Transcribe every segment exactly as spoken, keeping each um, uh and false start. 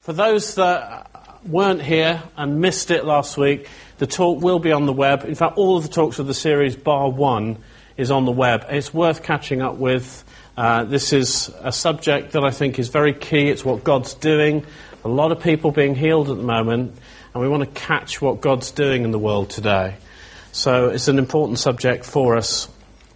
For those that weren't here and missed it last week, the talk will be on the web. In fact, all of the talks of the series, bar one, is on the web. It's worth catching up with. Uh, this is a subject that I think is very key. It's what God's doing. A lot of people being healed at the moment, and we want to catch what God's doing in the world today. So it's an important subject for us.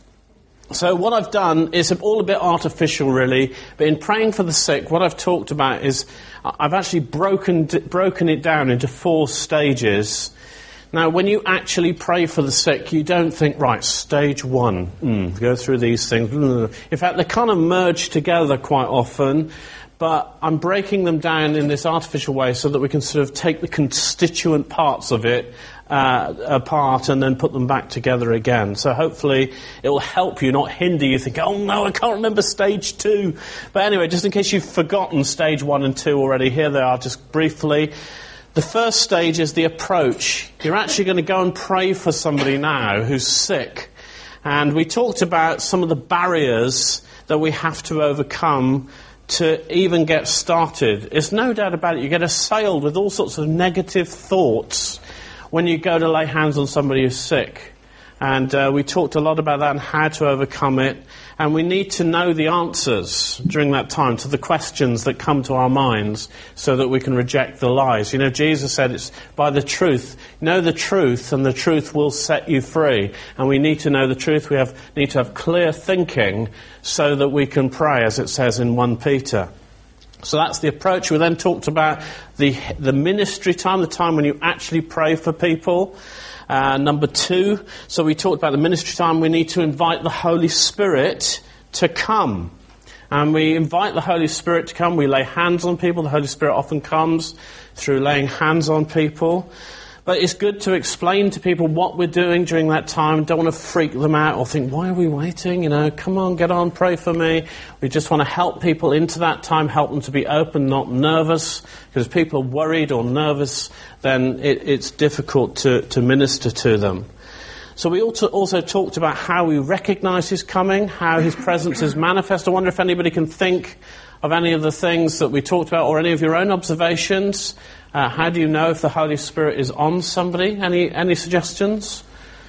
So what I've done is all a bit artificial, really, but in praying for the sick, what I've talked about is I've actually broken broken it down into four stages. Now, when you actually pray for the sick, you don't think, right, stage one, mm, go through these things. In fact, they kind of merge together quite often, but I'm breaking them down in this artificial way so that we can sort of take the constituent parts of it uh, apart and then put them back together again. So hopefully it will help you, not hinder you. Think, oh no, I can't remember stage two. But anyway, just in case you've forgotten stage one and two already, here they are just briefly. The first stage is the approach. You're actually going to go and pray for somebody now who's sick. And we talked about some of the barriers that we have to overcome to even get started. There's no doubt about it. You get assailed with all sorts of negative thoughts when you go to lay hands on somebody who's sick. And uh, we talked a lot about that and how to overcome it. And we need to know the answers during that time to the questions that come to our minds so that we can reject the lies. You know, Jesus said it's by the truth. Know the truth and the truth will set you free. And we need to know the truth. We have need to have clear thinking so that we can pray, as it says in First Peter. So that's the approach. We then talked about the the ministry time, the time when you actually pray for people. Uh, number two, so we talked about the ministry time. We need to invite the Holy Spirit to come. And we invite the Holy Spirit to come. We lay hands on people. The Holy Spirit often comes through laying hands on people. But it's good to explain to people what we're doing during that time. Don't want to freak them out or think, why are we waiting? You know, come on, get on, pray for me. We just want to help people into that time, help them to be open, not nervous. Because if people are worried or nervous, then it, it's difficult to, to minister to them. So we also, also talked about how we recognize his coming, how his presence is manifest. I wonder if anybody can think of any of the things that we talked about or any of your own observations. Uh, how do you know if the Holy Spirit is on somebody? Any any suggestions?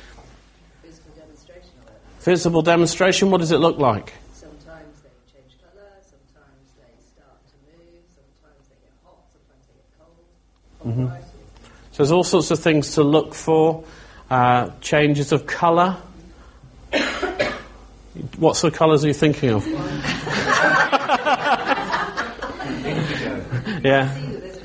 Visible demonstration of it. Visible demonstration, what does it look like? Sometimes they change colour, sometimes they start to move, sometimes they get hot, sometimes they get cold. Mm-hmm. So there's all sorts of things to look for. Uh, changes of colour. What sort of colours are you thinking of? Yeah.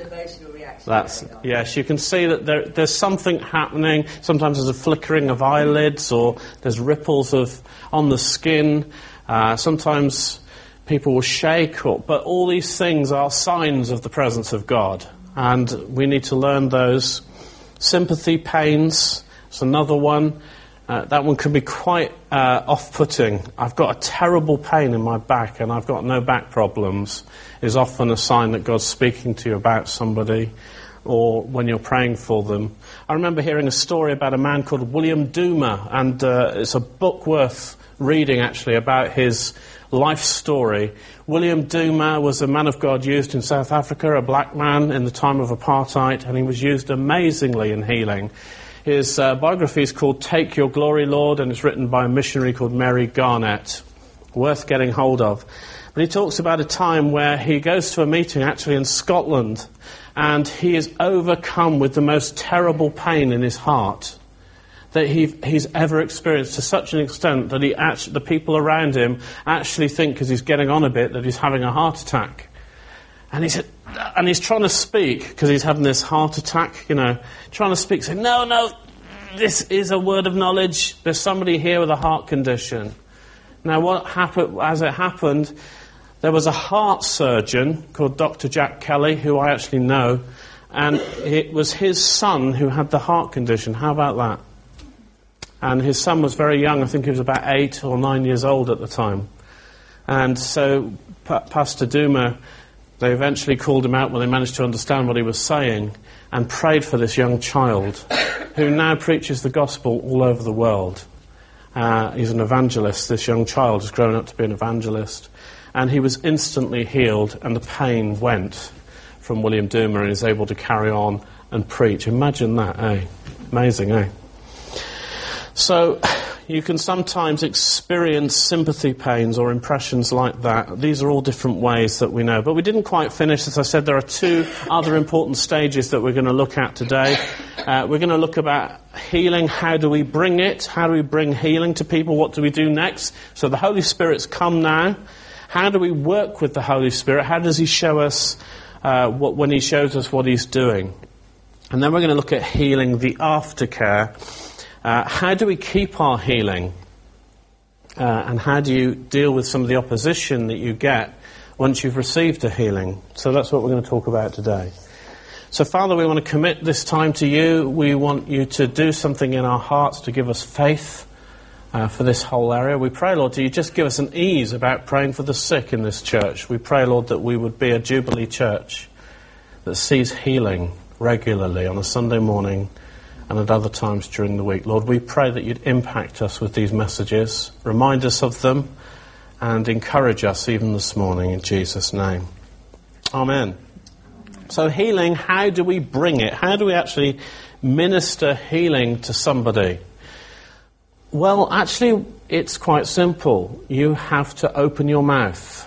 That's, yes, you can see that there, there's something happening. Sometimes there's a flickering of eyelids or there's ripples of on the skin. Uh, sometimes people will shake, or, but all these things are signs of the presence of God. And we need to learn those. Sympathy, pains, is another one. Uh, that one can be quite uh, off-putting. I've got a terrible pain in my back and I've got no back problems, is often a sign that God's speaking to you about somebody or when you're praying for them. I remember hearing a story about a man called William Doomer, and uh, it's a book worth reading, actually, about his life story. William Doomer was a man of God used in South Africa, a black man in the time of apartheid, and he was used amazingly in healing. His uh, biography is called Take Your Glory, Lord, and it's written by a missionary called Mary Garnett. Worth getting hold of. But he talks about a time where he goes to a meeting actually in Scotland, and he is overcome with the most terrible pain in his heart that he, he's ever experienced, to such an extent that he actually, the people around him actually think, because he's getting on a bit, that he's having a heart attack. And he's, and he's trying to speak, because he's having this heart attack, you know, trying to speak, saying, no, no, this is a word of knowledge. There's somebody here with a heart condition. Now, what happened, as it happened, there was a heart surgeon called Doctor Jack Kelly, who I actually know, and it was his son who had the heart condition. How about that? And his son was very young. I think he was about eight or nine years old at the time. And so pa- Pastor Doomer, they eventually called him out when they managed to understand what he was saying, and prayed for this young child, who now preaches the gospel all over the world. Uh, he's an evangelist. This young child has grown up to be an evangelist. And he was instantly healed, and the pain went from William Doomer and is able to carry on and preach. Imagine that, eh? Amazing, eh? So you can sometimes experience sympathy pains or impressions like that. These are all different ways that we know. But we didn't quite finish. As I said, there are two other important stages that we're going to look at today. Uh, we're going to look about healing. How do we bring it? How do we bring healing to people? What do we do next? So the Holy Spirit's come now. How do we work with the Holy Spirit? How does he show us uh, what, when he shows us what he's doing? And then we're going to look at healing, the aftercare. Uh, how do we keep our healing? Uh, and how do you deal with some of the opposition that you get once you've received a healing? So that's what we're going to talk about today. So, Father, we want to commit this time to you. We want you to do something in our hearts to give us faith uh, for this whole area. We pray, Lord, do you just give us an ease about praying for the sick in this church. We pray, Lord, that we would be a Jubilee church that sees healing regularly on a Sunday morning and at other times during the week. Lord, we pray that you'd impact us with these messages, remind us of them, and encourage us even this morning in Jesus' name. Amen. So healing, how do we bring it? How do we actually minister healing to somebody? Well, actually, it's quite simple. You have to open your mouth.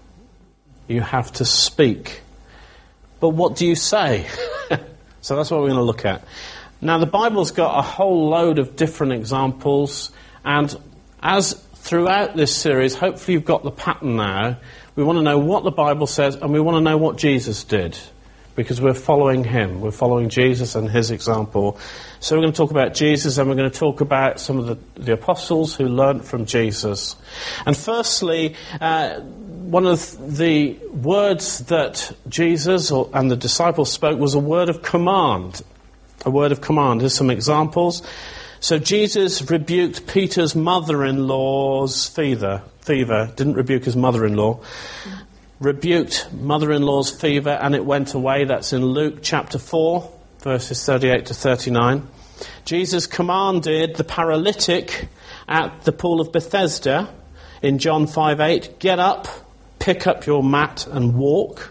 You have to speak. But what do you say? So that's what we're going to look at. Now, the Bible's got a whole load of different examples, and as throughout this series, hopefully you've got the pattern now. We want to know what the Bible says, and we want to know what Jesus did, because we're following him. We're following Jesus and his example. So we're going to talk about Jesus, and we're going to talk about some of the, the apostles who learnt from Jesus. And firstly, uh, one of the words that Jesus or, and the disciples spoke was a word of command. A word of command. Here's some examples. So Jesus rebuked Peter's mother-in-law's fever. Fever. Didn't rebuke his mother-in-law. Rebuked mother-in-law's fever, and it went away. That's in Luke chapter four, verses thirty-eight to thirty-nine. Jesus commanded the paralytic at the pool of Bethesda in John five eight, get up, pick up your mat and walk.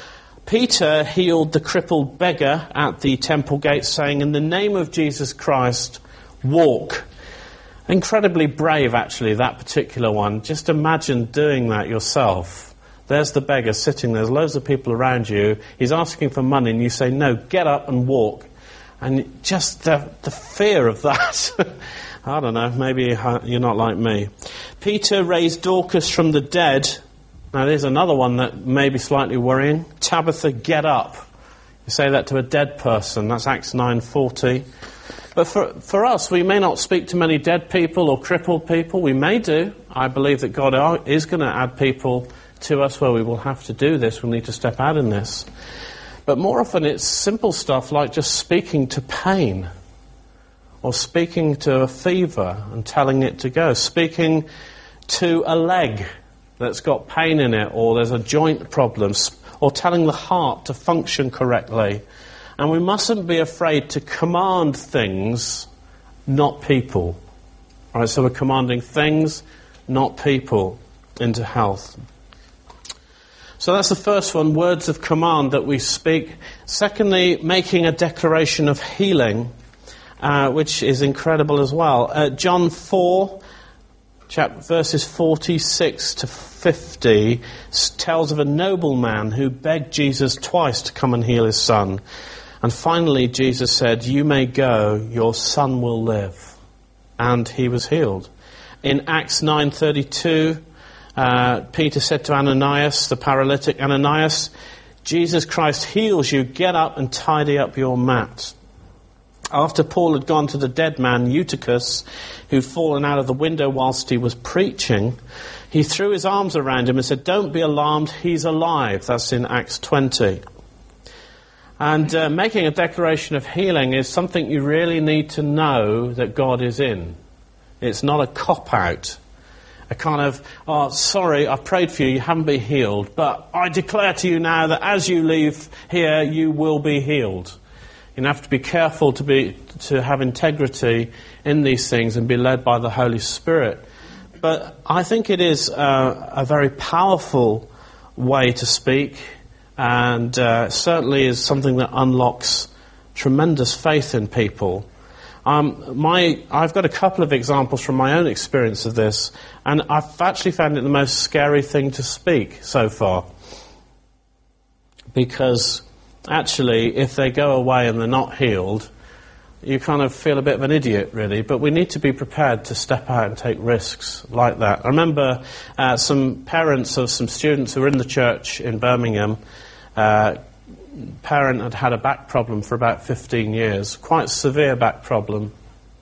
Peter healed the crippled beggar at the temple gate, saying, in the name of Jesus Christ, walk. Incredibly brave, actually, that particular one. Just imagine doing that yourself. There's the beggar sitting there. There's loads of people around you. He's asking for money, and you say, no, get up and walk. And just the, the fear of that. I don't know, maybe you're not like me. Peter raised Dorcas from the dead. Now, there's another one that may be slightly worrying. Tabitha, get up. You say that to a dead person. That's Acts nine forty. But for, for us, we may not speak to many dead people or crippled people. We may do. I believe that God are, is going to add people to us where we will have to do this. We'll need to step out in this. But more often, it's simple stuff like just speaking to pain, or speaking to a fever and telling it to go. Speaking to a leg that's got pain in it, or there's a joint problem, or telling the heart to function correctly. And we mustn't be afraid to command things, not people. All right, so we're commanding things, not people, into health. So that's the first one, words of command that we speak. Secondly, making a declaration of healing, uh, which is incredible as well. Uh, John four, chapter, verses forty-six to fifty, tells of a nobleman who begged Jesus twice to come and heal his son. And finally, Jesus said, you may go, your son will live. And he was healed. In Acts nine thirty-two, uh, Peter said to Ananias, the paralytic, Ananias, Jesus Christ heals you, get up and tidy up your mat. After Paul had gone to the dead man, Eutychus, who'd fallen out of the window whilst he was preaching, he threw his arms around him and said, don't be alarmed, he's alive. That's in Acts twenty. And uh, making a declaration of healing is something you really need to know that God is in. It's not a cop-out. A kind of, oh, sorry, I prayed for you, you haven't been healed, but I declare to you now that as you leave here, you will be healed. You have to be careful to be to have integrity in these things and be led by the Holy Spirit. But I think it is uh, a very powerful way to speak. and uh, certainly is something that unlocks tremendous faith in people. Um, my, I've got a couple of examples from my own experience of this, and I've actually found it the most scary thing to speak so far. Because actually, if they go away and they're not healed, you kind of feel a bit of an idiot, really. But we need to be prepared to step out and take risks like that. I remember uh, some parents of some students who were in the church in Birmingham. Uh, parent had had a back problem for about fifteen years, quite a severe back problem.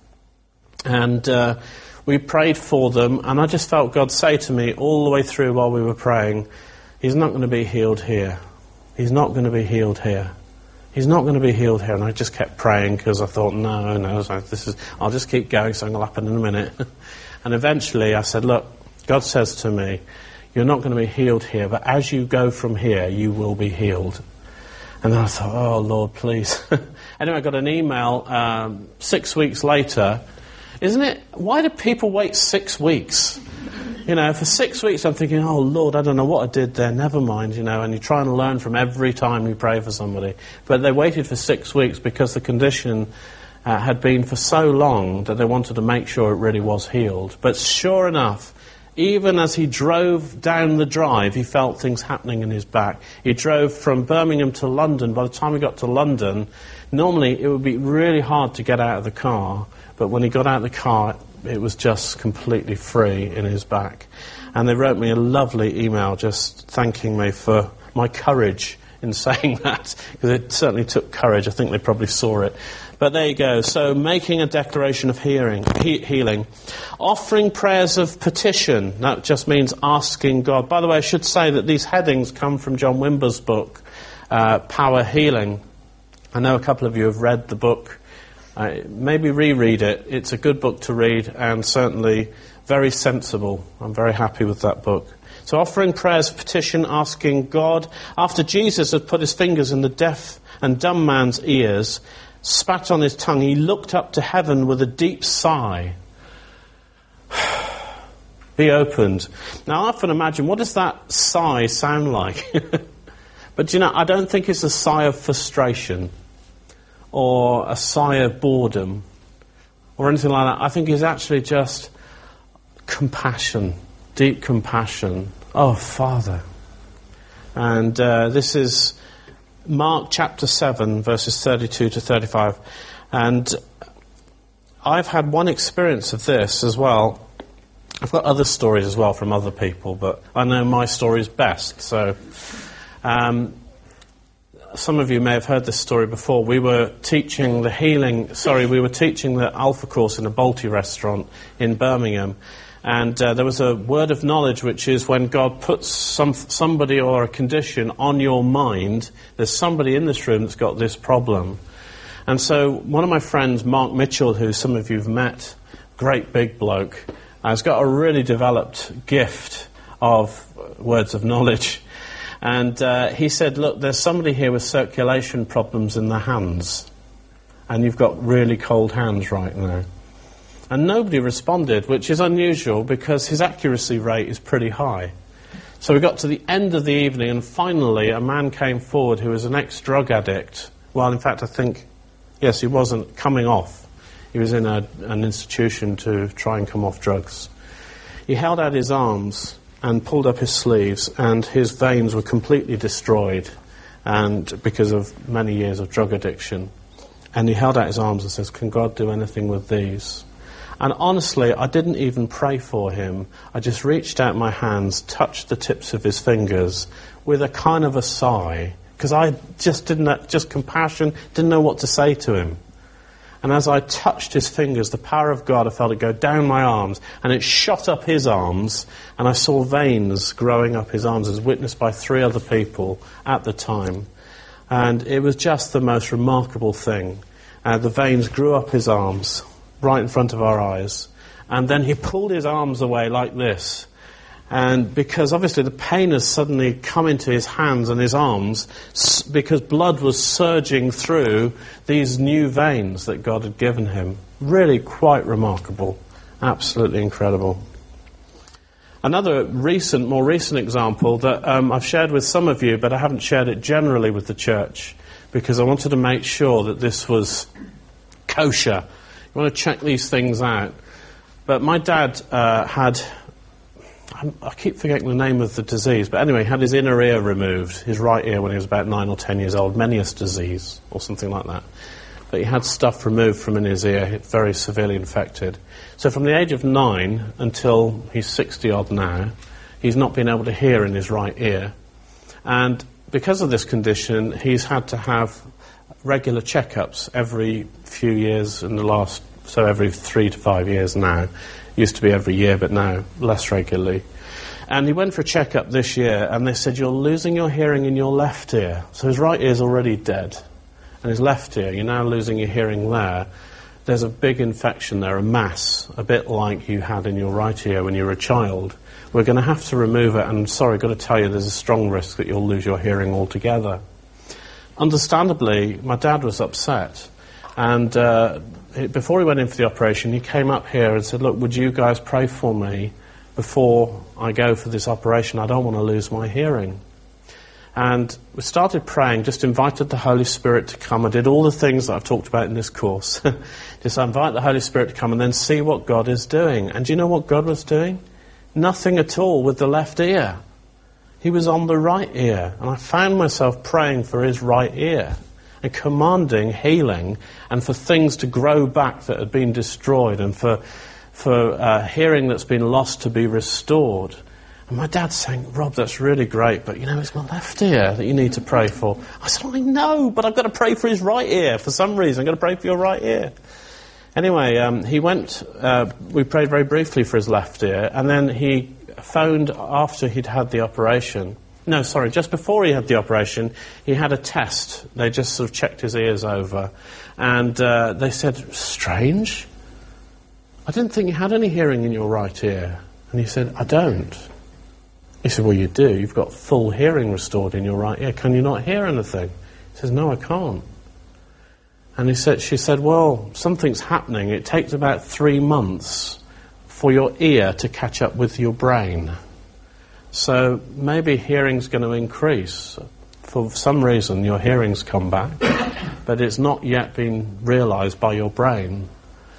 And uh, we prayed for them, and I just felt God say to me all the way through while we were praying, he's not going to be healed here. He's not going to be healed here. He's not going to be healed here. And I just kept praying because I thought, no, no, this is. I'll just keep going, something will happen in a minute. And eventually I said, look, God says to me, you're not going to be healed here, but as you go from here, you will be healed. And then I thought, oh, Lord, please. Anyway, I got an email um, six weeks later. Isn't it? Why do people wait six weeks? You know, for six weeks I'm thinking, oh, Lord, I don't know what I did there. Never mind, you know, and you try and learn from every time you pray for somebody. But they waited for six weeks because the condition uh, had been for so long that they wanted to make sure it really was healed. But sure enough, even as he drove down the drive, he felt things happening in his back. He drove from Birmingham to London. By the time he got to London, normally it would be really hard to get out of the car. But when he got out of the car, it was just completely free in his back. And they wrote me a lovely email just thanking me for my courage in saying that, because it certainly took courage. I think they probably saw it. But there you go. So making a declaration of hearing, he, healing. Offering prayers of petition. That just means asking God. By the way, I should say that these headings come from John Wimber's book, uh, Power Healing. I know a couple of you have read the book. Uh, maybe reread it. It's a good book to read and certainly very sensible. I'm very happy with that book. So offering prayers of petition, asking God. After Jesus had put his fingers in the deaf and dumb man's ears, spat on his tongue, he looked up to heaven with a deep sigh. Be opened. Now I often imagine, what does that sigh sound like? But you know, I don't think it's a sigh of frustration or a sigh of boredom or anything like that. I think it's actually just compassion, deep compassion. Oh, Father. And uh, this is Mark chapter seven, verses thirty-two to thirty-five. And I've had one experience of this as well. I've got other stories as well from other people, but I know my story's best. So um, some of you may have heard this story before. We were teaching the healing, sorry, we were teaching the Alpha course in a Balti restaurant in Birmingham. And uh, there was a word of knowledge, which is when God puts some somebody or a condition on your mind, there's somebody in this room that's got this problem. And so one of my friends, Mark Mitchell, who some of you have met, great big bloke, has got a really developed gift of words of knowledge. And uh, he said, look, there's somebody here with circulation problems in the hands. And you've got really cold hands right now. And nobody responded, which is unusual because his accuracy rate is pretty high. So we got to the end of the evening and finally a man came forward who was an ex-drug addict. Well, in fact, I think, yes, he wasn't coming off. He was in a, an institution to try and come off drugs. He held out his arms and pulled up his sleeves, and his veins were completely destroyed, and because of many years of drug addiction. And he held out his arms and says, can God do anything with these? And honestly, I didn't even pray for him. I just reached out my hands, touched the tips of his fingers with a kind of a sigh, because I just didn't, just compassion, didn't know what to say to him. And as I touched his fingers, the power of God, I felt it go down my arms, and it shot up his arms, and I saw veins growing up his arms, as witnessed by three other people at the time. And it was just the most remarkable thing. Uh, the veins grew up his arms, right in front of our eyes. And then he pulled his arms away like this. And because obviously the pain has suddenly come into his hands and his arms, because blood was surging through these new veins that God had given him. Really quite remarkable. Absolutely incredible. Another recent, more recent example that um, I've shared with some of you, but I haven't shared it generally with the church because I wanted to make sure that this was kosher. You want to check these things out. But my dad uh, had, I keep forgetting the name of the disease, but anyway, he had his inner ear removed, his right ear, when he was about nine or ten years old, Meniere's disease or something like that. But he had stuff removed from in his ear, very severely infected. So from the age of nine until he's sixty-odd now, he's not been able to hear in his right ear. And because of this condition, he's had to have regular checkups every few years in the last, so every three to five years now. Used to be every year, but now less regularly. And he went for a checkup this year, and they said, you're losing your hearing in your left ear. So his right ear's already dead. And his left ear, you're now losing your hearing there. There's a big infection there, a mass, a bit like you had in your right ear when you were a child. We're going to have to remove it, and sorry, I've got to tell you, there's a strong risk that you'll lose your hearing altogether. Understandably, my dad was upset. And uh, before he went in for the operation, he came up here and said, look, would you guys pray for me before I go for this operation? I don't want to lose my hearing. And we started praying, just invited the Holy Spirit to come. I did all the things that I've talked about in this course. Just invite the Holy Spirit to come and then see what God is doing. And do you know what God was doing? Nothing at all with the left ear. He was on the right ear. And I found myself praying for his right ear and commanding healing and for things to grow back that had been destroyed and for, for uh, hearing that's been lost to be restored. And my dad's saying, Rob, that's really great, but, you know, it's my left ear that you need to pray for. I said, I know, but I've got to pray for his right ear. For some reason, I've got to pray for your right ear. Anyway, um, he went, uh, we prayed very briefly for his left ear, and then he phoned after he'd had the operation. No, sorry, just before he had the operation, he had a test. They just sort of checked his ears over. And uh, they said, strange. I didn't think you had any hearing in your right ear. And he said, I don't. He said, well, you do. You've got full hearing restored in your right ear. Can you not hear anything? He says, no, I can't. And he said, she said, well, something's happening. It takes about three months for your ear to catch up with your brain. So maybe hearing's going to increase. For some reason, your hearing's come back, but it's not yet been realised by your brain.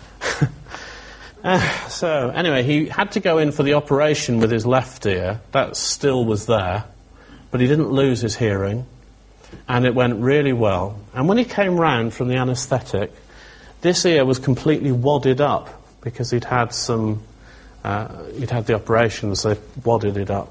Uh, so, anyway, he had to go in for the operation with his left ear. That still was there. But he didn't lose his hearing. And it went really well. And when he came round from the anaesthetic, this ear was completely wadded up because he'd had some, uh, he'd had the operation, so they wadded it up.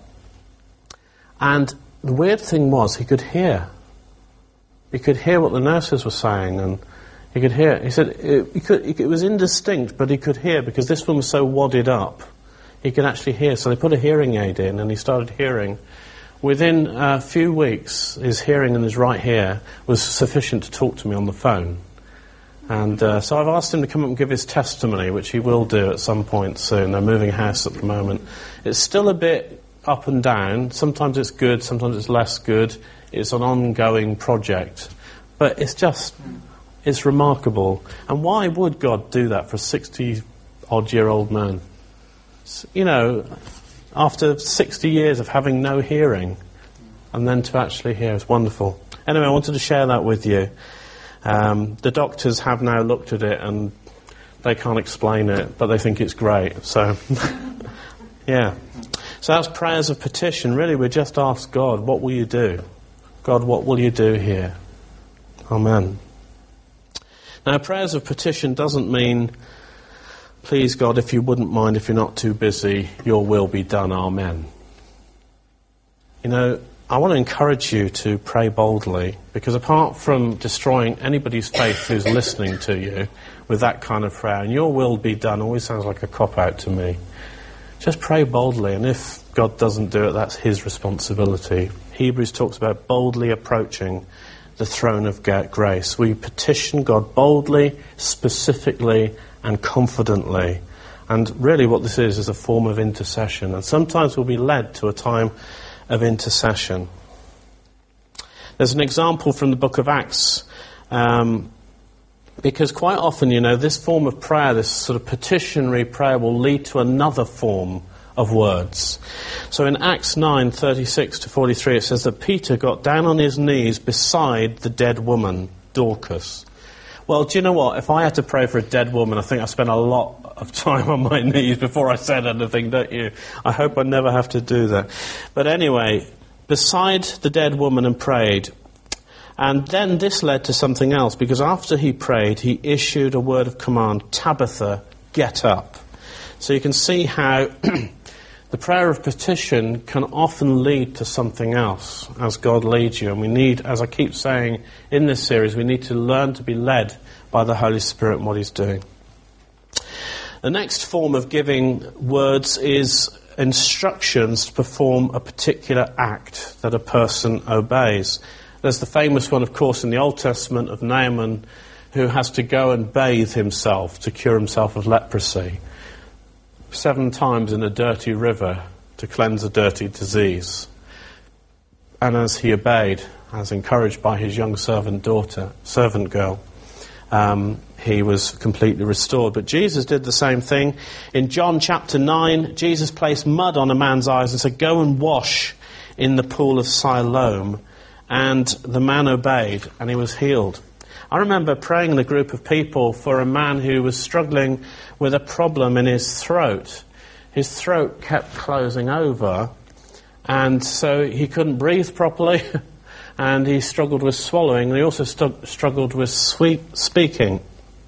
And the weird thing was he could hear. He could hear what the nurses were saying, and he could hear. He said it, he could, it was indistinct, but he could hear because this one was so wadded up. He could actually hear. So they put a hearing aid in, and he started hearing. Within a few weeks, his hearing in his right ear was sufficient to talk to me on the phone. And uh, so I've asked him to come up and give his testimony, which he will do at some point soon. They're moving house at the moment. It's still a bit up and down. Sometimes it's good, sometimes it's less good. It's an ongoing project. But it's just... it's remarkable. And why would God do that for a sixty-odd-year-old man? You know, after sixty years of having no hearing, and then to actually hear is wonderful. Anyway, I wanted to share that with you. Um, the doctors have now looked at it, and they can't explain it, but they think it's great. So, yeah. So that's prayers of petition. Really, we just ask God, what will you do? God, what will you do here? Amen. Now, prayers of petition doesn't mean, please God, if you wouldn't mind, if you're not too busy, your will be done, amen. You know, I want to encourage you to pray boldly, because apart from destroying anybody's faith who's listening to you with that kind of prayer, and your will be done always sounds like a cop-out to me. Just pray boldly, and if God doesn't do it, that's his responsibility. Hebrews talks about boldly approaching the throne of grace. We petition God boldly, specifically, and confidently. And really what this is is a form of intercession. And sometimes we'll be led to a time of intercession. There's an example from the book of Acts, um, because quite often, you know, this form of prayer, this sort of petitionary prayer, will lead to another form of words. So in Acts nine, thirty-six to forty-three, it says that Peter got down on his knees beside the dead woman, Dorcas. Well, do you know what? If I had to pray for a dead woman, I think I spent a lot of time on my knees before I said anything, don't you? I hope I never have to do that. But anyway, beside the dead woman and prayed. And then this led to something else, because after he prayed, he issued a word of command, Tabitha, get up. So you can see how the prayer of petition can often lead to something else as God leads you. And we need, as I keep saying in this series, we need to learn to be led by the Holy Spirit and what He's doing. The next form of giving words is instructions to perform a particular act that a person obeys. There's the famous one, of course, in the Old Testament of Naaman, who has to go and bathe himself to cure himself of leprosy. Seven times in a dirty river to cleanse a dirty disease. And as he obeyed, as encouraged by his young servant daughter, servant girl, um, he was completely restored. But Jesus did the same thing. In John chapter nine, Jesus placed mud on a man's eyes and said, go and wash in the pool of Siloam. And the man obeyed and he was healed. I remember praying in a group of people for a man who was struggling with a problem in his throat. His throat kept closing over, and so he couldn't breathe properly, and he struggled with swallowing, and he also stu- struggled with sweet speaking.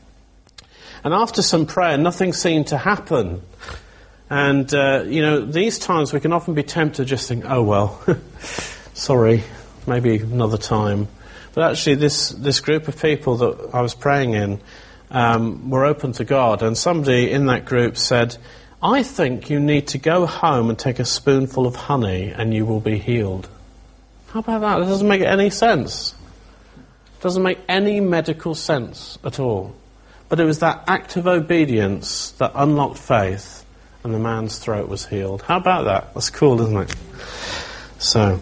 And after some prayer, nothing seemed to happen. And, uh, you know, these times we can often be tempted to just think, oh, well, sorry, maybe another time. But actually, this, this group of people that I was praying in um, were open to God. And somebody in that group said, I think you need to go home and take a spoonful of honey and you will be healed. How about that? It doesn't make any sense. It doesn't make any medical sense at all. But it was that act of obedience that unlocked faith and the man's throat was healed. How about that? That's cool, isn't it? So...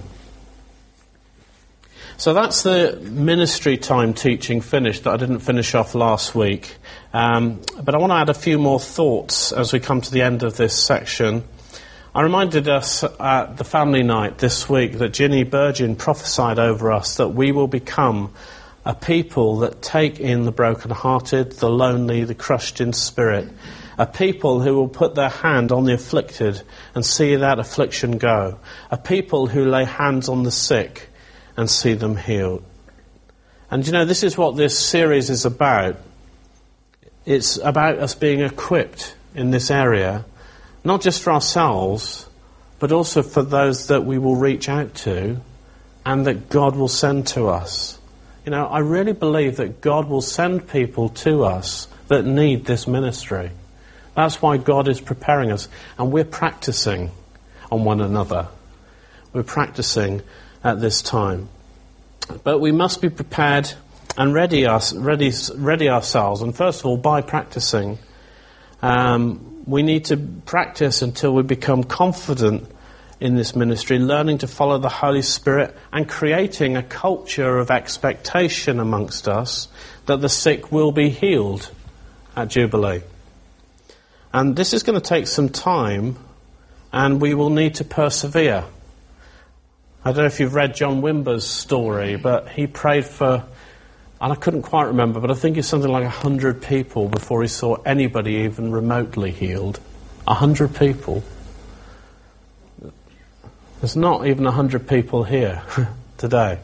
So that's the ministry time teaching finished that I didn't finish off last week. Um, but I want to add a few more thoughts as we come to the end of this section. I reminded us at the family night this week that Ginny Burgin prophesied over us that we will become a people that take in the brokenhearted, the lonely, the crushed in spirit. A people who will put their hand on the afflicted and see that affliction go. A people who lay hands on the sick and see them healed. And you know, this is what this series is about. It's about us being equipped in this area, not just for ourselves, but also for those that we will reach out to and that God will send to us. You know, I really believe that God will send people to us that need this ministry. That's why God is preparing us, and we're practicing on one another. We're practicing at this time. But we must be prepared and ready, us, ready, ready ourselves. And first of all, by practicing, um, we need to practice until we become confident in this ministry, learning to follow the Holy Spirit and creating a culture of expectation amongst us that the sick will be healed at Jubilee. And this is going to take some time, and we will need to persevere. I don't know if you've read John Wimber's story, but he prayed for, and I couldn't quite remember, but I think it's something like a hundred people before he saw anybody even remotely healed. A hundred people. There's not even a hundred people here today.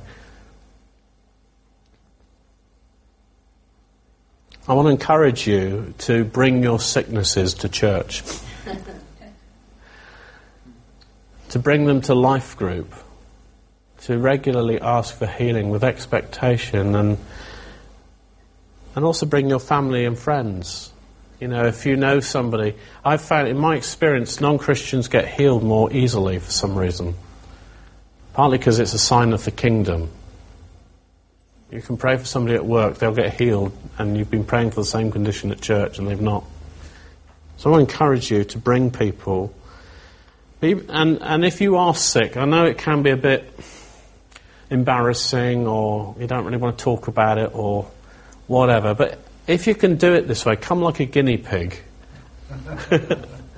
I want to encourage you to bring your sicknesses to church. To bring them to life group. To regularly ask for healing with expectation, and and also bring your family and friends. You know, if you know somebody, I've found in my experience non-Christians get healed more easily for some reason. Partly because it's a sign of the kingdom. You can pray for somebody at work, they'll get healed, and you've been praying for the same condition at church and they've not. So I want to encourage you to bring people. And, and if you are sick, I know it can be a bit embarrassing, or you don't really want to talk about it, or whatever, but if you can do it this way, come like a guinea pig.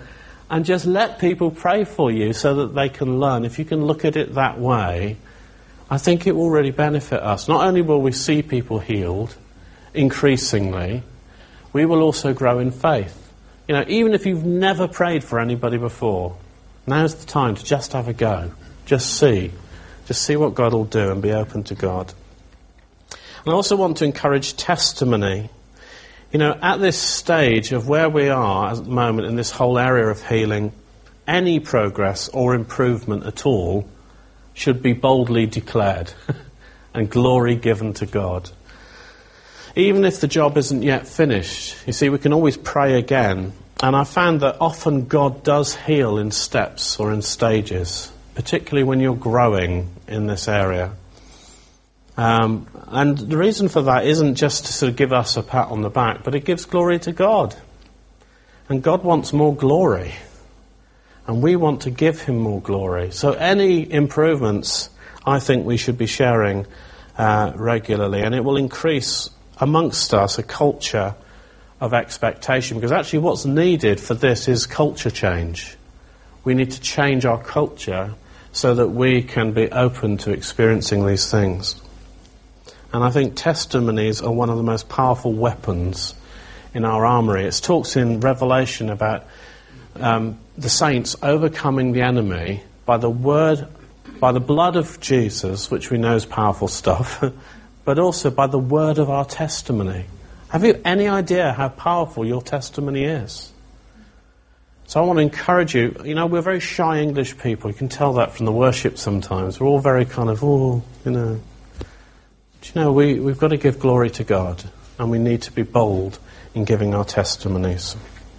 and just let people pray for you so that they can learn. If you can look at it that way, I think it will really benefit us. Not only will we see people healed increasingly, we will also grow in faith. You know, even if you've never prayed for anybody before, now's the time to just have a go. Just see. Just see what God will do and be open to God. And I also want to encourage testimony. You know, at this stage of where we are at the moment in this whole area of healing, any progress or improvement at all should be boldly declared and glory given to God. Even if the job isn't yet finished, you see, we can always pray again. And I found that often God does heal in steps or in stages, particularly when you're growing in this area. Um, and the reason for that isn't just to sort of give us a pat on the back, but it gives glory to God. And God wants more glory. And we want to give him more glory. So any improvements, I think we should be sharing uh, regularly. And it will increase amongst us a culture of expectation. Because actually what's needed for this is culture change. We need to change our culture so that we can be open to experiencing these things. And I think testimonies are one of the most powerful weapons in our armoury. It talks in Revelation about um, the saints overcoming the enemy by the word, by the blood of Jesus, which we know is powerful stuff, but also by the word of our testimony. Have you any idea how powerful your testimony is? So I want to encourage you. You know, we're very shy English people. You can tell that from the worship sometimes. We're all very kind of, oh, you know. Do you know, we, we've got to give glory to God, and we need to be bold in giving our testimonies.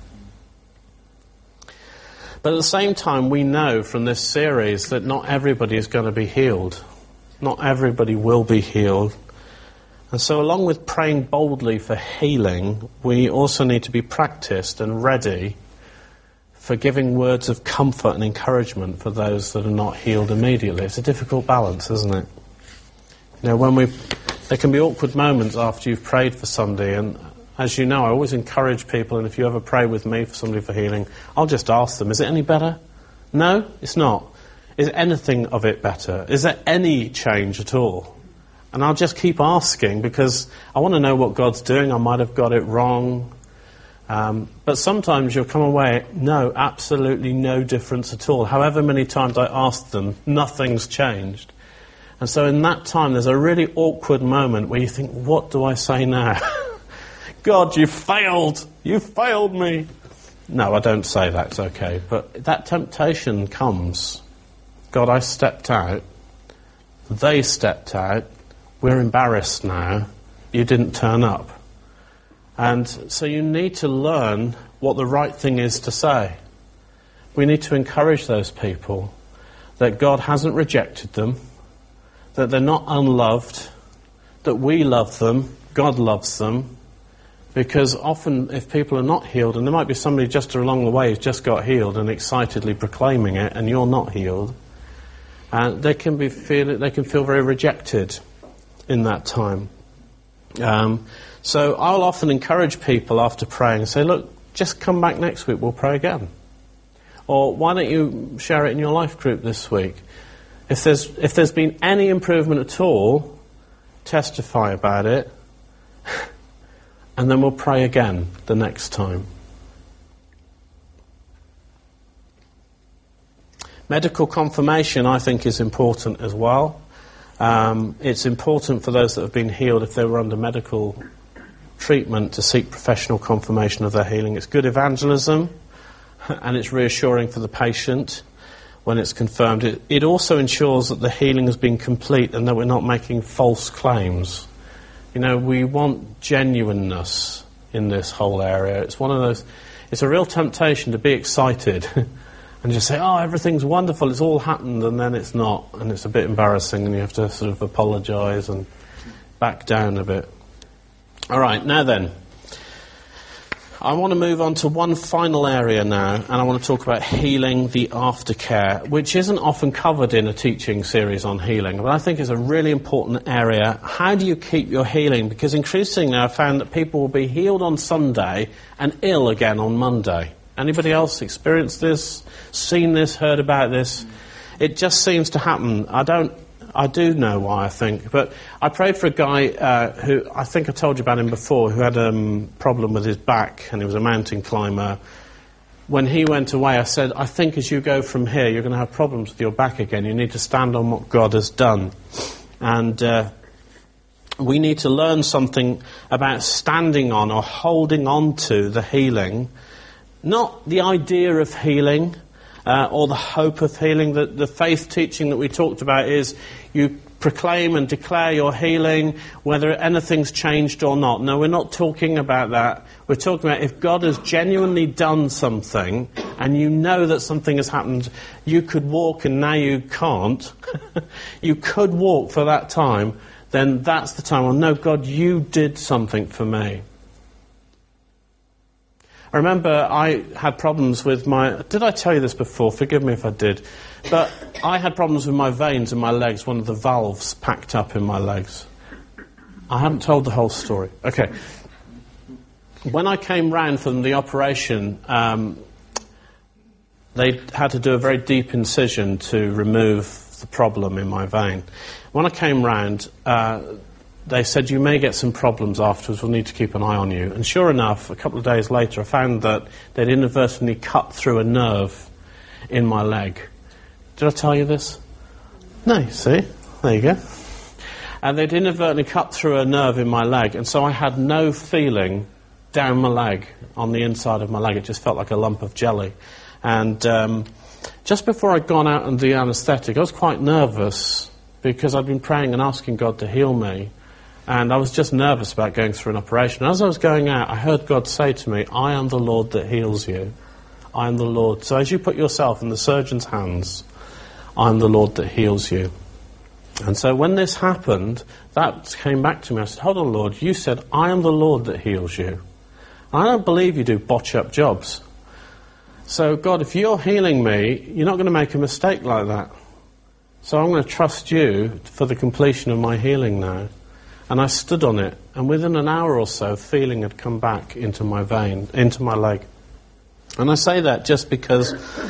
But at the same time, we know from this series that not everybody is going to be healed. Not everybody will be healed. And so along with praying boldly for healing, we also need to be practiced and ready for giving words of comfort and encouragement for those that are not healed immediately. It's a difficult balance, isn't it? You know, when we, there can be awkward moments after you've prayed for somebody, and as you know, I always encourage people, and if you ever pray with me for somebody for healing, I'll just ask them, is it any better? No, it's not. Is anything of it better? Is there any change at all? And I'll just keep asking because I want to know what God's doing. I might have got it wrong. Um, but sometimes you'll come away, no, absolutely no difference at all. However many times I asked them, nothing's changed. And so in that time, there's a really awkward moment where you think, what do I say now? God, you failed. You failed me. No, I don't say that. It's okay. But that temptation comes. God, I stepped out. They stepped out. We're embarrassed now. You didn't turn up. And so you need to learn what the right thing is to say. We need to encourage those people that God hasn't rejected them, that they're not unloved, that we love them, God loves them, because often if people are not healed, and there might be somebody just along the way who's just got healed and excitedly proclaiming it, and you're not healed, and they can be feel they can feel very rejected in that time. Um, so I'll often encourage people after praying and say, look, just come back next week, we'll pray again. Or why don't you share it in your life group this week? If there's if there's been any improvement at all, testify about it, and then we'll pray again the next time. Medical confirmation, I think, is important as well. Um, it's important for those that have been healed, if they were under medical treatment, to seek professional confirmation of their healing. It's good evangelism, and it's reassuring for the patient when it's confirmed. It, it also ensures that the healing has been complete and that we're not making false claims. You know, we want genuineness in this whole area. It's one of those, it's a real temptation to be excited and just say, oh, everything's wonderful, it's all happened, and then it's not, and it's a bit embarrassing, and you have to sort of apologise and back down a bit. All right, now then, I want to move on to one final area now, and I want to talk about healing the aftercare, which isn't often covered in a teaching series on healing, but I think is a really important area. How do you keep your healing? Because increasingly I've found that people will be healed on Sunday and ill again on Monday. Anybody else experienced this, seen this, heard about this? It just seems to happen. I don't, I do know why, I think. But I prayed for a guy uh, who, I think I told you about him before, who had a um, problem with his back, and he was a mountain climber. When he went away, I said, I think as you go from here, you're going to have problems with your back again. You need to stand on what God has done. And uh, we need to learn something about standing on or holding on to the healing. Not the idea of healing uh, or the hope of healing. The, the faith teaching that we talked about is you proclaim and declare your healing, whether anything's changed or not. No, we're not talking about that. We're talking about if God has genuinely done something and you know that something has happened, you could walk and now you can't. You could walk for that time, then that's the time. Well, no, God, you did something for me. I remember I had problems with my... Did I tell you this before? Forgive me if I did. But I had problems with my veins in my legs, one of the valves packed up in my legs. I haven't told the whole story. Okay. When I came round from the operation, um, they had to do a very deep incision to remove the problem in my vein. When I came round... Uh, They said, you may get some problems afterwards, we'll need to keep an eye on you. And sure enough, a couple of days later, I found that they'd inadvertently cut through a nerve in my leg. Did I tell you this? No, you see? There you go. And they'd inadvertently cut through a nerve in my leg, and so I had no feeling down my leg, on the inside of my leg. It just felt like a lump of jelly. And um, just before I'd gone out on the anaesthetic, I was quite nervous, because I'd been praying and asking God to heal me. And I was just nervous about going through an operation. As I was going out, I heard God say to me, I am the Lord that heals you. I am the Lord. So as you put yourself in the surgeon's hands, I am the Lord that heals you. And so when this happened, that came back to me. I said, hold on, Lord, you said, I am the Lord that heals you. And I don't believe you do botch-up jobs. So, God, if you're healing me, you're not going to make a mistake like that. So I'm going to trust you for the completion of my healing now. And I stood on it, and within an hour or so, feeling had come back into my vein, into my leg. And I say that just because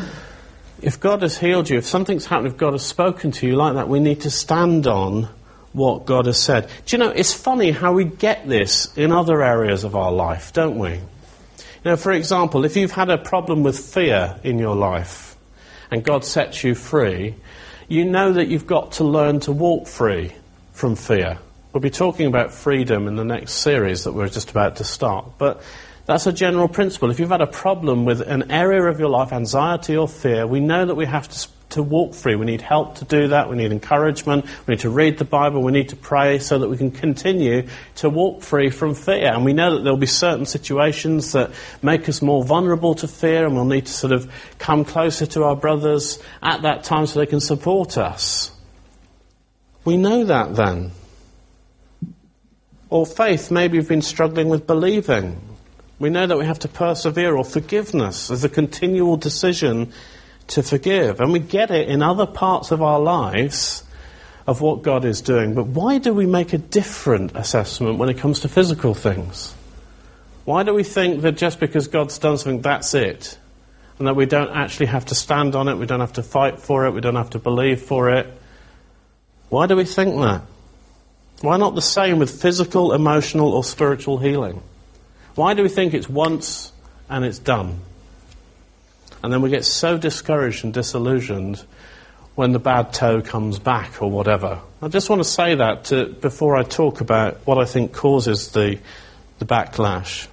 if God has healed you, if something's happened, if God has spoken to you like that, we need to stand on what God has said. Do you know, it's funny how we get this in other areas of our life, don't we? You know, for example, if you've had a problem with fear in your life, and God sets you free, you know that you've got to learn to walk free from fear. We'll be talking about freedom in the next series that we're just about to start. But that's a general principle. If you've had a problem with an area of your life, anxiety or fear, we know that we have to, to walk free. We need help to do that. We need encouragement. We need to read the Bible. We need to pray so that we can continue to walk free from fear. And we know that there'll be certain situations that make us more vulnerable to fear, and we'll need to sort of come closer to our brothers at that time so they can support us. We know that then. Or faith, maybe you've been struggling with believing. We know that we have to persevere, or forgiveness is a continual decision to forgive. And we get it in other parts of our lives of what God is doing. But why do we make a different assessment when it comes to physical things? Why do we think that just because God's done something, that's it? And that we don't actually have to stand on it, we don't have to fight for it, we don't have to believe for it? Why do we think that? Why not the same with physical, emotional, or spiritual healing? Why do we think it's once and it's done? And then we get so discouraged and disillusioned when the bad toe comes back or whatever. I just want to say that to, before I talk about what I think causes the, the backlash.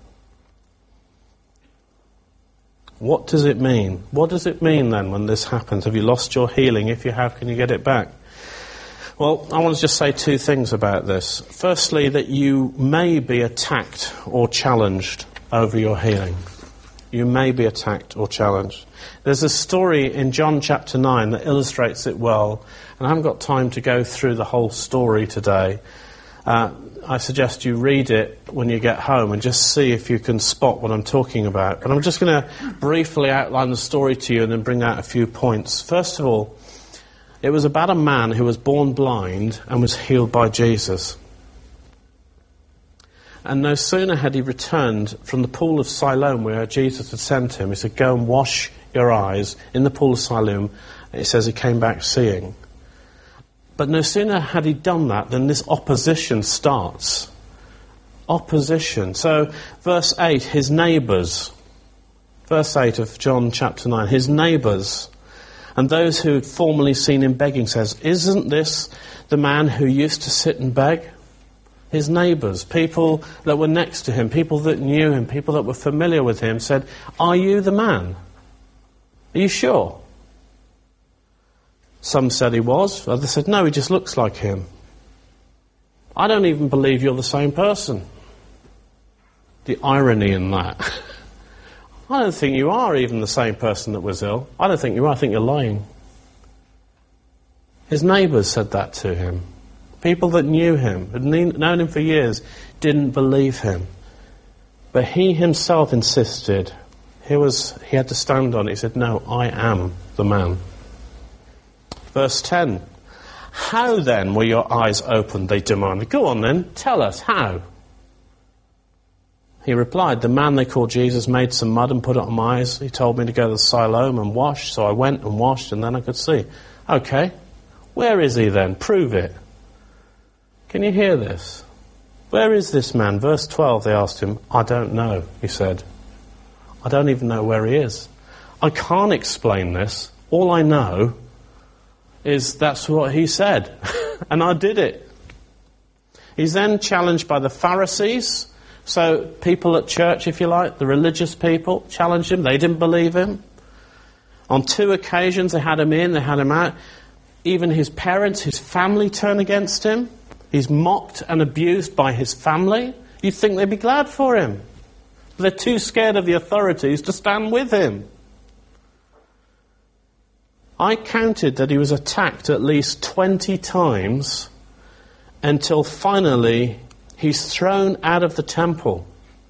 What does it mean? What does it mean then when this happens? Have you lost your healing? If you have, can you get it back? Well, I want to just say two things about this. Firstly, that you may be attacked or challenged over your healing. You may be attacked or challenged. There's a story in John chapter nine that illustrates it well, and I haven't got time to go through the whole story today. Uh, I suggest you read it when you get home and just see if you can spot what I'm talking about. But I'm just going to briefly outline the story to you and then bring out a few points. First of all, it was about a man who was born blind and was healed by Jesus. And no sooner had he returned from the pool of Siloam where Jesus had sent him, he said, go and wash your eyes in the pool of Siloam. And it says he came back seeing. But no sooner had he done that than this opposition starts. Opposition. So, verse eight, his neighbours. Verse eight of John chapter nine, his neighbours. And those who had formerly seen him begging says, isn't this the man who used to sit and beg? His neighbours, people that were next to him, people that knew him, people that were familiar with him, said, are you the man? Are you sure? Some said he was. Others said, no, he just looks like him. I don't even believe you're the same person. The irony in that. I don't think you are even the same person that was ill. I don't think you are. I think you're lying. His neighbours said that to him. People that knew him, had known him for years, didn't believe him. But he himself insisted. He was. He had to stand on it. He said, no, I am the man. Verse ten. How then were your eyes opened? They demanded. Go on then, tell us, how? He replied, the man they called Jesus made some mud and put it on my eyes. He told me to go to the Siloam and wash, so I went and washed and then I could see. Okay, where is he then? Prove it. Can you hear this? Where is this man? Verse twelve, they asked him. I don't know, he said. I don't even know where he is. I can't explain this. All I know is that's what he said. And I did it. He's then challenged by the Pharisees. So people at church, if you like, the religious people, challenged him. They didn't believe him. On two occasions they had him in, they had him out. Even his parents, his family turned against him. He's mocked and abused by his family. You'd think they'd be glad for him. But they're too scared of the authorities to stand with him. I counted that he was attacked at least twenty times until finally he's thrown out of the temple.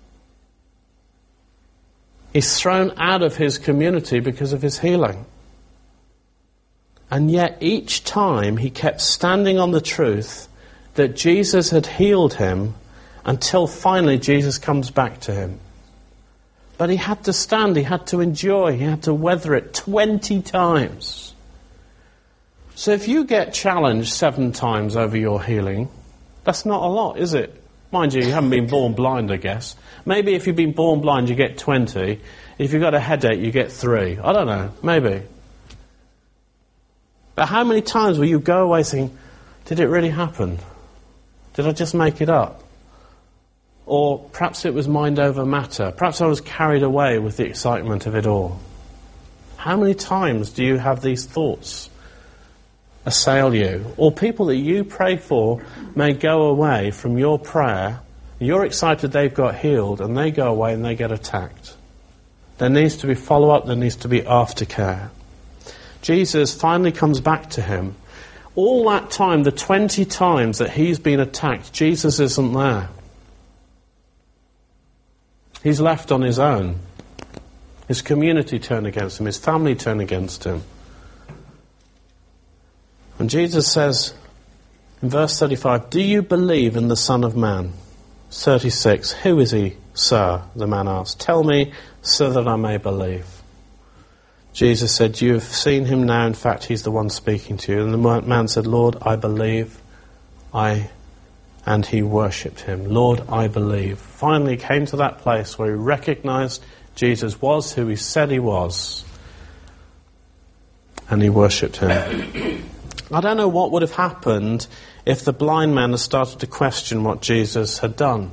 He's thrown out of his community because of his healing. And yet each time he kept standing on the truth that Jesus had healed him until finally Jesus comes back to him. But he had to stand, he had to enjoy, he had to weather it twenty times. So if you get challenged seven times over your healing, that's not a lot, is it? Mind you, you haven't been born blind, I guess. Maybe if you've been born blind, you get twenty. If you've got a headache, you get three. I don't know, maybe. But how many times will you go away thinking, did it really happen? Did I just make it up? Or perhaps it was mind over matter. Perhaps I was carried away with the excitement of it all. How many times do you have these thoughts assail you? Or people that you pray for may go away from your prayer, you're excited they've got healed, and they go away and they get attacked. There needs to be follow-up, there needs to be aftercare. Jesus finally comes back to him. All that time, the twenty times that he's been attacked, Jesus isn't there. He's left on his own. His community turned against him. His family turned against him. And Jesus says in verse thirty-five, do you believe in the Son of Man? thirty-six, who is he, sir? The man asked. Tell me so that I may believe. Jesus said, you have seen him now. In fact, he's the one speaking to you. And the man said, Lord, I believe. I, and he worshipped him. Lord, I believe. Finally, he came to that place where he recognized Jesus was who he said he was. And he worshipped him. I don't know what would have happened if the blind man had started to question what Jesus had done.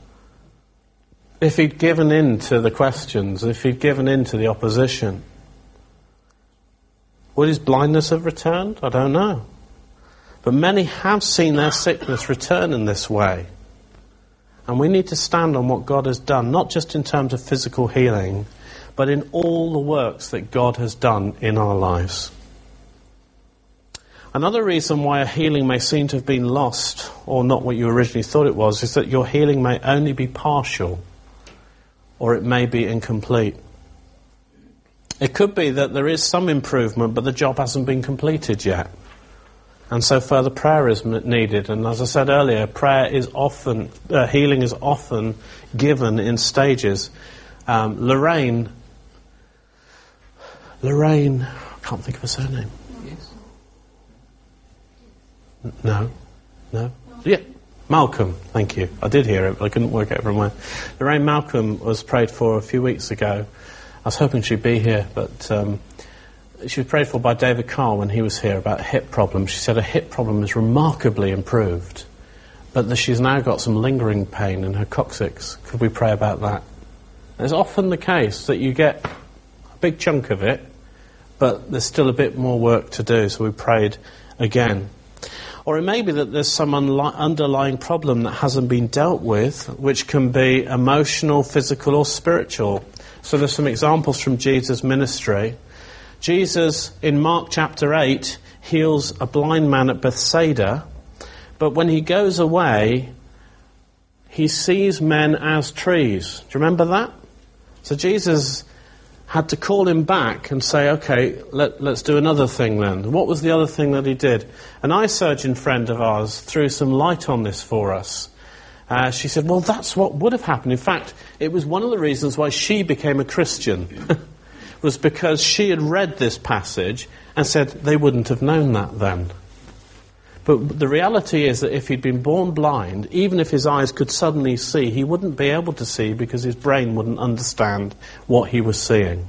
If he'd given in to the questions, if he'd given in to the opposition. Would his blindness have returned? I don't know. But many have seen their sickness return in this way. And we need to stand on what God has done, not just in terms of physical healing, but in all the works that God has done in our lives. Another reason why a healing may seem to have been lost, or not what you originally thought it was, is that your healing may only be partial, or it may be incomplete. It could be that there is some improvement, but the job hasn't been completed yet. And so further prayer is needed. And as I said earlier, prayer is often, uh, healing is often given in stages. Um, Lorraine, Lorraine, I can't think of her surname. Yes. No, no. Yeah, Malcolm, thank you. I did hear it, but I couldn't work out from where. Lorraine Malcolm was prayed for a few weeks ago. I was hoping she'd be here, but um, she was prayed for by David Carr when he was here about a hip problem. She said her hip problem is remarkably improved, but that she's now got some lingering pain in her coccyx. Could we pray about that? It's often the case that you get a big chunk of it, but there's still a bit more work to do, so we prayed again. Or it may be that there's some unli- underlying problem that hasn't been dealt with, which can be emotional, physical, or spiritual. So there's some examples from Jesus' ministry. Jesus, in Mark chapter eight, heals a blind man at Bethsaida, but when he goes away, he sees men as trees. Do you remember that? So Jesus had to call him back and say, okay, let, let's do another thing then. What was the other thing that he did? An eye surgeon friend of ours threw some light on this for us. Uh, she said, well, that's what would have happened. In fact, it was one of the reasons why she became a Christian, was because she had read this passage and said they wouldn't have known that then. But the reality is that if he'd been born blind, even if his eyes could suddenly see, he wouldn't be able to see because his brain wouldn't understand what he was seeing.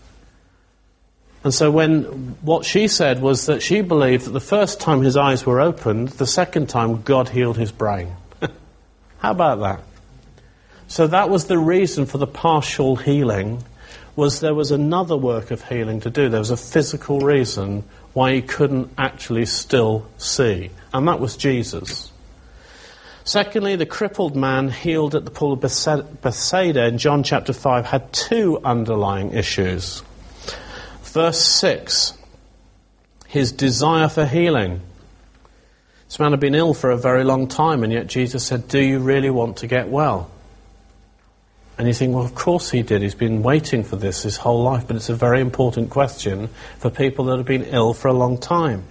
And so when what she said was that she believed that the first time his eyes were opened, the second time God healed his brain. How about that? So that was the reason for the partial healing, was there was another work of healing to do. There was a physical reason why he couldn't actually still see. And that was Jesus. Secondly, the crippled man healed at the pool of Bethsaida in John chapter five had two underlying issues. Verse six, his desire for healing. This man had been ill for a very long time, and yet Jesus said, do you really want to get well? And you think, well, of course he did. He's been waiting for this his whole life. But it's a very important question for people that have been ill for a long time.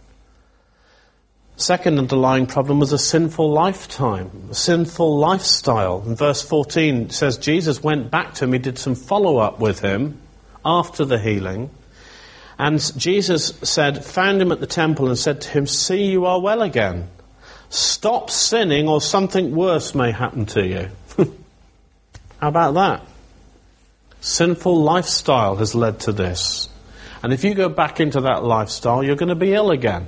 Second underlying problem was a sinful lifetime, a sinful lifestyle. In verse fourteen, it says Jesus went back to him. He did some follow-up with him after the healing. And Jesus said, found him at the temple and said to him, see, you are well again. Stop sinning or something worse may happen to you. How about that? Sinful lifestyle has led to this. And if you go back into that lifestyle, you're going to be ill again.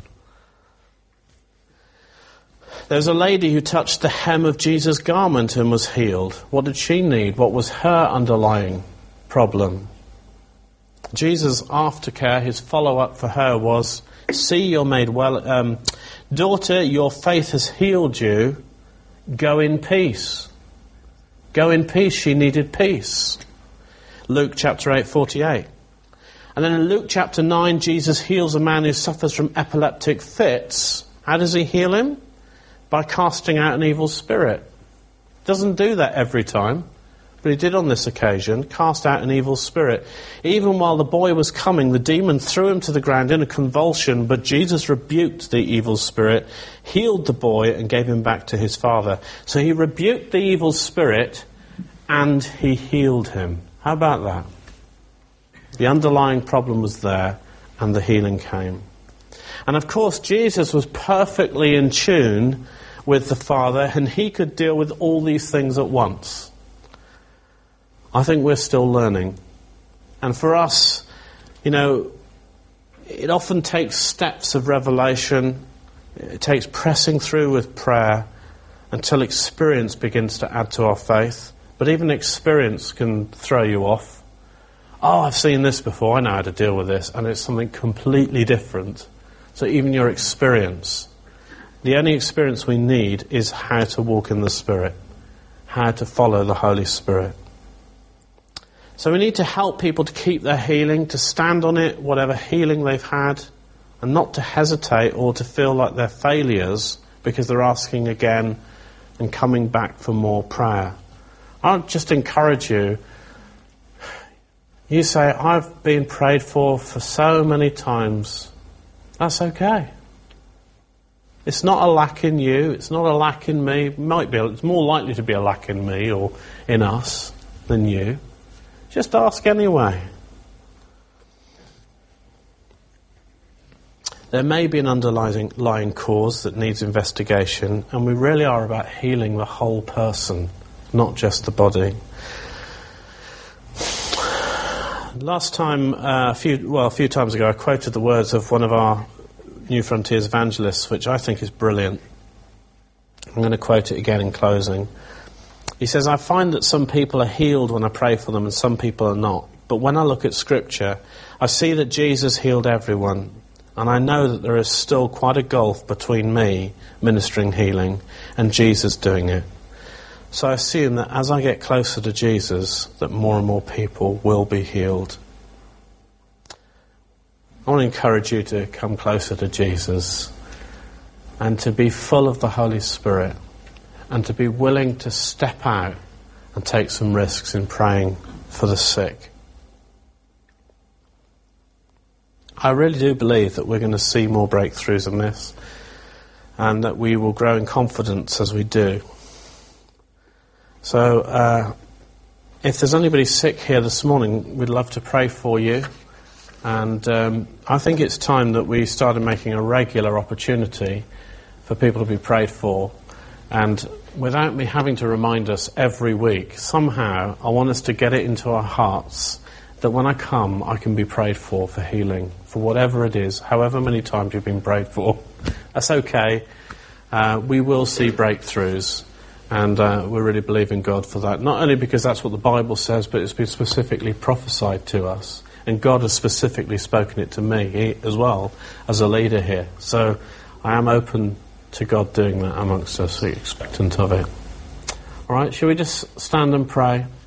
There's a lady who touched the hem of Jesus' garment and was healed. What did she need? What was her underlying problem? Jesus' aftercare, his follow-up for her was, see, you're made well. Um, daughter, your faith has healed you. Go in peace. Go in peace. She needed peace. Luke chapter eight, forty-eight. And then in Luke chapter nine, Jesus heals a man who suffers from epileptic fits. How does he heal him? By casting out an evil spirit. Doesn't do that every time, but he did on this occasion, cast out an evil spirit. Even while the boy was coming, the demon threw him to the ground in a convulsion, but Jesus rebuked the evil spirit, healed the boy, and gave him back to his father. So he rebuked the evil spirit, and he healed him. How about that? The underlying problem was there, and the healing came. And of course, Jesus was perfectly in tune with the Father, and he could deal with all these things at once. I think we're still learning. And for us, you know, it often takes steps of revelation. It takes pressing through with prayer until experience begins to add to our faith. But even experience can throw you off. Oh, I've seen this before. I know how to deal with this. And it's something completely different. So even your experience, the only experience we need is how to walk in the Spirit, how to follow the Holy Spirit. So we need to help people to keep their healing, to stand on it, whatever healing they've had, and not to hesitate or to feel like they're failures because they're asking again and coming back for more prayer. I'll just encourage you. You say, I've been prayed for for so many times. That's okay. It's not a lack in you, it's not a lack in me. It might be, it's more likely to be a lack in me or in us than you. Just ask anyway. There may be an underlying lying cause that needs investigation, and we really are about healing the whole person, not just the body. Last time, uh, a few well, a few times ago, I quoted the words of one of our New Frontiers evangelists, which I think is brilliant. I'm going to quote it again in closing. He says, "I find that some people are healed when I pray for them, and some people are not. But when I look at Scripture, I see that Jesus healed everyone. And I know that there is still quite a gulf between me ministering healing and Jesus doing it. So I assume that as I get closer to Jesus, that more and more people will be healed." I want to encourage you to come closer to Jesus and to be full of the Holy Spirit and to be willing to step out and take some risks in praying for the sick. I really do believe that we're going to see more breakthroughs in this and that we will grow in confidence as we do. So uh, if there's anybody sick here this morning, we'd love to pray for you. And um, I think it's time that we started making a regular opportunity for people to be prayed for. And without me having to remind us every week, somehow I want us to get it into our hearts that when I come, I can be prayed for for healing, for whatever it is, however many times you've been prayed for. That's okay. Uh, we will see breakthroughs, and uh, we're really believing God for that. Not only because that's what the Bible says, but it's been specifically prophesied to us. And God has specifically spoken it to me as well as a leader here. So I am open to God doing that amongst us, expectant of it. All right, shall we just stand and pray?